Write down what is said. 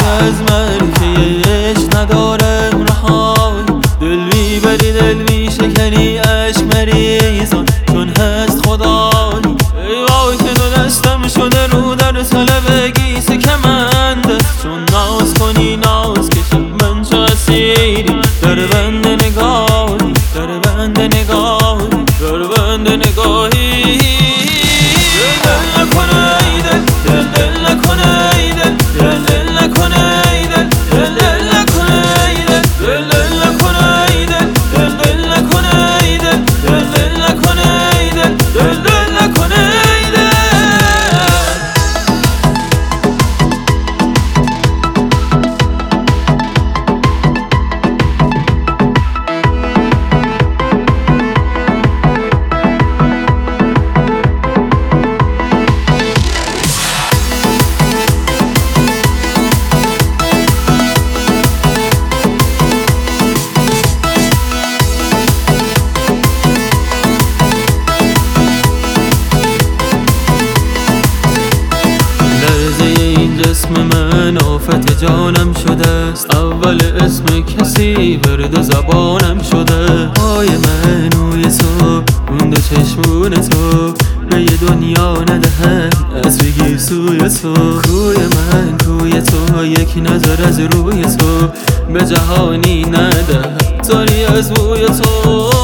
از مرکه عشق ندارم رهایی، دل میبری دل میشکنی عشق مریزان چون هست خدایی. ای وای که دو دستم شده رو در طلبگی سکمنده، چون ناز کنی ناز کشم من چو اسیری در بند نگاهی، در بند نگاهی، در بند نگاهی. دل نکنه ای دل، دل دل نکنه ای دل، دل دل نکنه ای دل، دل دل نکنه ای دل، دل دل نکنه ای دل، دل دل نکنه ای دل، دل دل نکنه ای دل، دل دل نکنه ای دل. اسم من آفت جانم شده است، اول اسم کسی ورد زبانم شده. پای من روی تو اون دو چشمون تو به یه دنیا ندهن از بگی سوی تو. کوی من کوی تو یک نظر از روی تو به جهانی نده تاری از بوی تو.